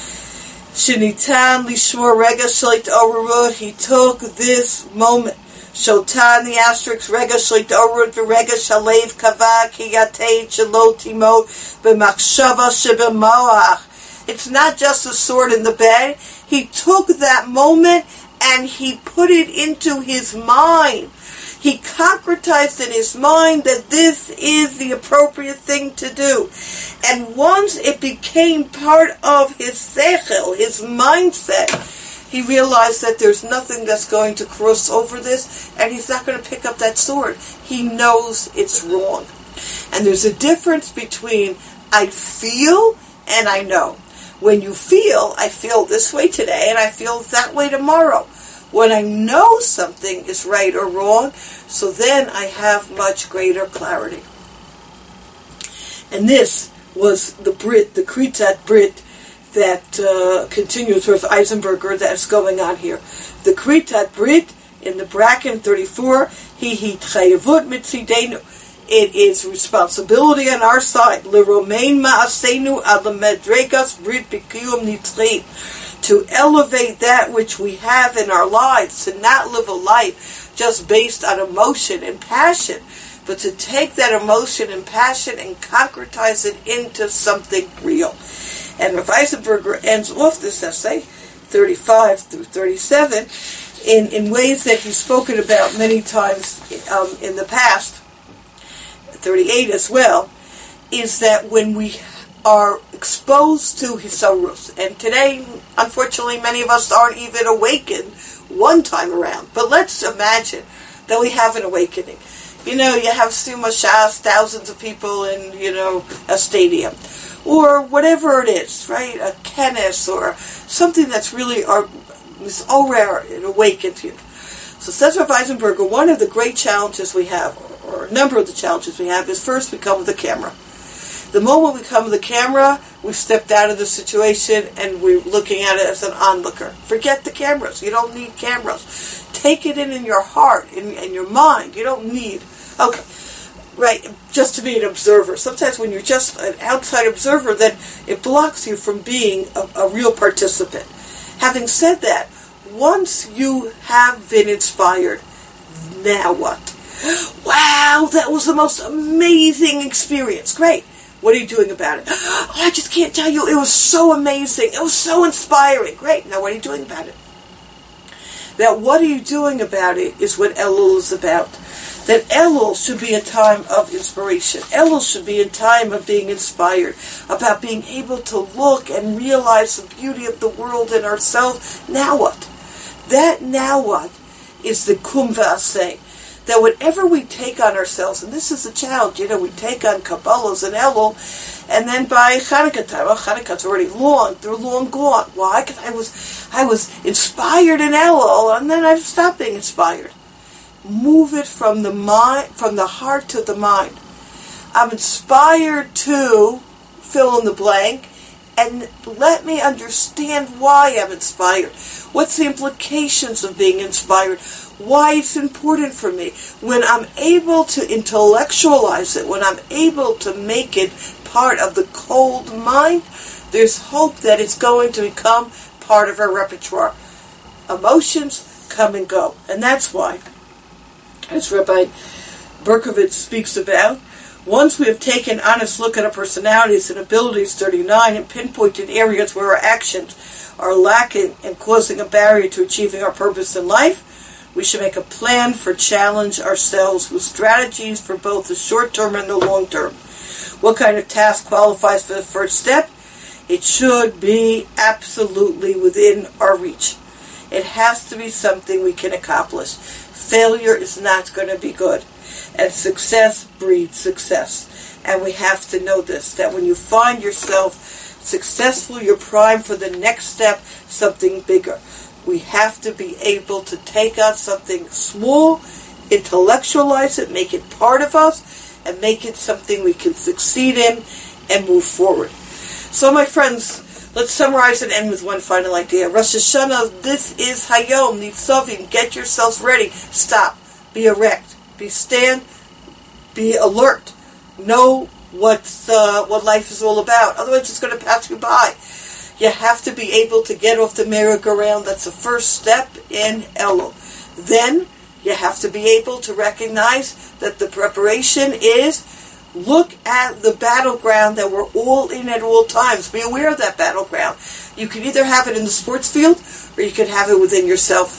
Shinitan lishmor rega shlit orurut. He took this moment. Shotan the asterisk rega shlit orurut v'rega shalev kavak hiyatei shalot timot b'machshava shebemoach. It's not just a sword in the bed. He took that moment and he put it into his mind. He concretized in his mind that this is the appropriate thing to do. And once it became part of his seichel, his mindset, he realized that there's nothing that's going to cross over this, and he's not going to pick up that sword. He knows it's wrong. And there's a difference between I feel and I know. When you feel, I feel this way today and I feel that way tomorrow. When I know something is right or wrong, so then I have much greater clarity. And this was the Brit, the Kritat Brit, that uh, continues with Eisenberger that's going on here. The Kritat Brit, in the bracket thirty-four, he he chayavut mitzidenu. It is responsibility on our side. L'romain ma'asenu ad lemedregas brit b'kiyum nitzchim. To elevate that which we have in our lives, to not live a life just based on emotion and passion, but to take that emotion and passion and concretize it into something real. And Rav Eisenberger ends off this essay, thirty-five through thirty-seven, in, in ways that he's spoken about many times um, in the past, thirty-eight as well, is that when we are exposed to Hisorus, and today, unfortunately, many of us aren't even awakened one time around, but let's imagine that we have an awakening. You know, you have Sima Shas, thousands of people in, you know, a stadium, or whatever it is, right? A kenes, or something that's really our, is rare, it awakens you. So says Rav Eisenberger, one of the great challenges we have, or a number of the challenges we have, is first we come with a camera. The moment we come with the camera, we've stepped out of the situation and we're looking at it as an onlooker. Forget the cameras. You don't need cameras. Take it in in your heart, in, in your mind. You don't need, okay, right, just to be an observer. Sometimes when you're just an outside observer, then it blocks you from being a, a real participant. Having said that, once you have been inspired, now what? Wow, that was the most amazing experience. Great. What are you doing about it? Oh, I just can't tell you. It was so amazing. It was so inspiring. Great. Now what are you doing about it? That what are you doing about it is what Elul is about. That Elul should be a time of inspiration. Elul should be a time of being inspired, about being able to look and realize the beauty of the world and ourselves. Now what? That now what is the kum v'aseh. that whatever we take on ourselves, and this is a challenge, you know, we take on Kabbalahs and Elul, and then by Hanukkah time, oh, Hanukkah's already long, they're long gone. Why? Because I was, I was inspired in Elul, and then I've stopped being inspired. Move it from the mind, from the heart to the mind. I'm inspired to fill in the blank, and let me understand why I'm inspired. What's the implications of being inspired? Why it's important for me. When I'm able to intellectualize it, when I'm able to make it part of the cold mind, there's hope that it's going to become part of our repertoire. Emotions come and go. And that's why, as Rabbi Berkovitz speaks about, once we have taken an honest look at our personalities and abilities, thirty-nine, and pinpointed areas where our actions are lacking and causing a barrier to achieving our purpose in life, we should make a plan for challenge ourselves with strategies for both the short term and the long term. What kind of task qualifies for the first step? It should be absolutely within our reach. It has to be something we can accomplish. Failure is not going to be good. And success breeds success. And we have to know this, that when you find yourself successful, you're primed for the next step, something bigger. We have to be able to take on something small, intellectualize it, make it part of us, and make it something we can succeed in and move forward. So my friends, let's summarize and end with one final idea. Rosh Hashanah, this is Hayom, Nitzavim. Get yourselves ready. Stop. Be erect. Be stand. Be alert. Know what's, uh, what life is all about. Otherwise it's going to pass you by. You have to be able to get off the merry-go-round. That's the first step in Elul. Then you have to be able to recognize that the preparation is look at the battleground that we're all in at all times. Be aware of that battleground. You can either have it in the sports field or you can have it within yourself.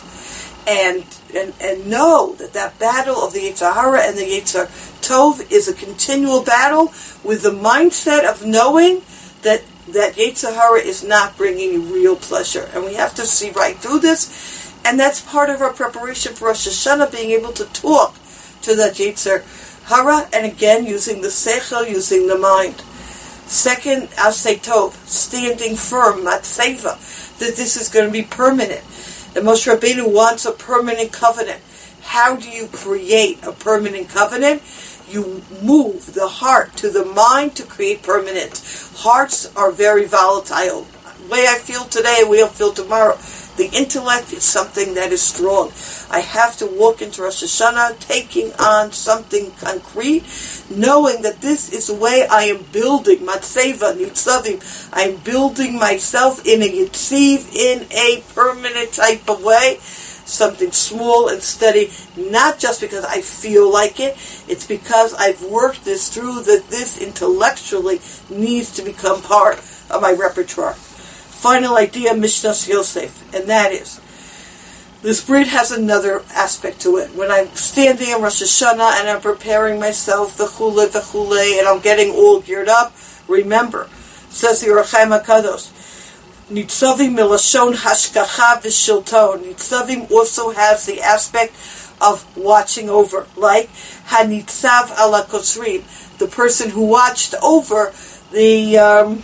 And and, and know that that battle of the Yetzer Hara and the Yetzer Tov is a continual battle with the mindset of knowing that that Yetzer Hara is not bringing you real pleasure. And we have to see right through this. And that's part of our preparation for Rosh Hashanah, being able to talk to that Yetzer Hara, and again, using the seichel, using the mind. Second, Aseh Tov, standing firm, matseva, that this is going to be permanent. That Moshe Rabbeinu wants a permanent covenant. How do you create a permanent covenant? You move the heart to the mind to create permanence. Hearts are very volatile. The way I feel today, we don't feel tomorrow. The intellect is something that is strong. I have to walk into Rosh Hashanah taking on something concrete, knowing that this is the way I am building, matseva, nitzavim, I am building myself in a yitziv, in a permanent type of way, something small and steady, not just because I feel like it, it's because I've worked this through, that this intellectually needs to become part of my repertoire. Final idea, Mishnas Yosef, and that is, this Brit has another aspect to it. When I'm standing in Rosh Hashanah and I'm preparing myself, v'chule, v'chule, and I'm getting all geared up, remember, says the Or HaChaim HaKadosh, Nitzavim milashon hashgacha v'shilton. Nitzavim also has the aspect of watching over, like Hanitzav ala kosrim, the person who watched over the um,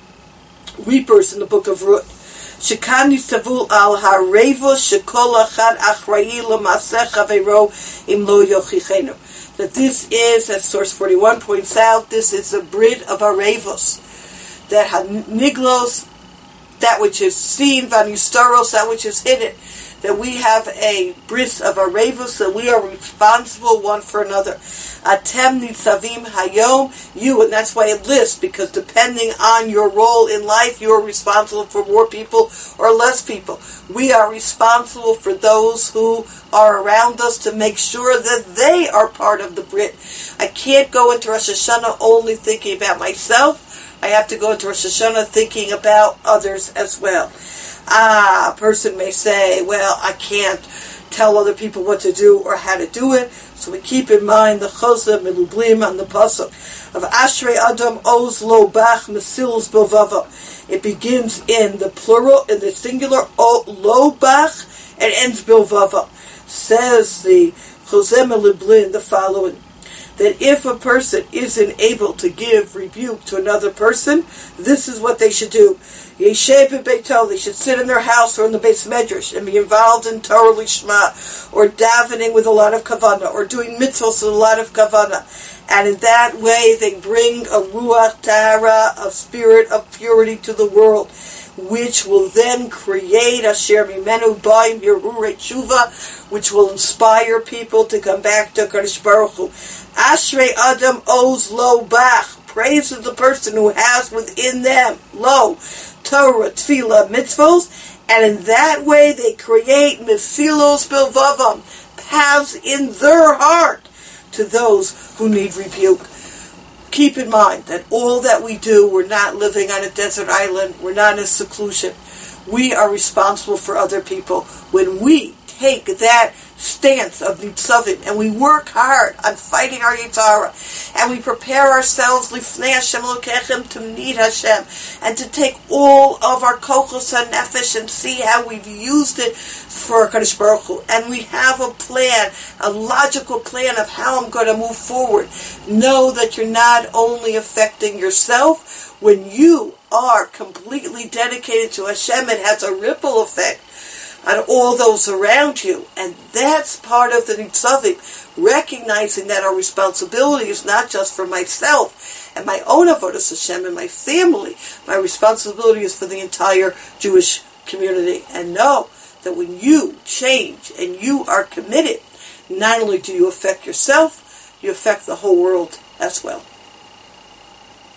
reapers in the book of Ruth. Shekan nitzavul al harevo shekol achad achrayi l'maseh chaveiro im lo yochichenu. That this is, as source forty-one points out, this is a brid of arevos, that haniglos, that which is seen, vanustaros, that which is hidden, that we have a bris of arevos, that we are responsible one for another. Atem nitzavim hayom, you, and that's why it lists, because depending on your role in life, you are responsible for more people or less people. We are responsible for those who are around us to make sure that they are part of the Brit. I can't go into Rosh Hashanah only thinking about myself. I have to go into Rosh Hashanah thinking about others as well. Ah, a person may say, well, I can't tell other people what to do or how to do it. So we keep in mind the Choseh Melublim and the Pasuk of Ashrei Adam Oz Lo Bach Mesils Bovava. It begins in the plural, in the singular, O Lo Bach, and ends Bovava. Says the Chosem Liblin, the following, that if a person isn't able to give rebuke to another person, this is what they should do. Yeshev beito, they should sit in their house or in the Beis Medrash and be involved in Torah Lishma, or davening with a lot of kavanah, or doing mitzvahs with a lot of kavanah. And in that way they bring a ruach tahara, a spirit of purity to the world, which will then create asher mimenu ba'im hirurei tshuva, which will inspire people to come back to Kadosh Baruch Hu. Ashrei Adam Oz Lo Bach. Praise of the person who has within them, lo, Torah, Tefillah, mitzvos, and in that way they create mefilos bilvavam, paths in their heart to those who need rebuke. Keep in mind that all that we do, we're not living on a desert island, we're not in seclusion. We are responsible for other people. When we take that stance of nitzavim, and we work hard on fighting our yitzhara, and we prepare ourselves lifnei Hashem Elokechem to meet Hashem, and to take all of our kochos hanefesh and see how we've used it for Kadosh Baruch Hu, and we have a plan, a logical plan of how I'm going to move forward. Know that you're not only affecting yourself. When you are completely dedicated to Hashem, it has a ripple effect on all those around you. And that's part of the nitzavim, recognizing that our responsibility is not just for myself and my own avodas Hashem and my family. My responsibility is for the entire Jewish community. And know that when you change and you are committed, not only do you affect yourself, you affect the whole world as well.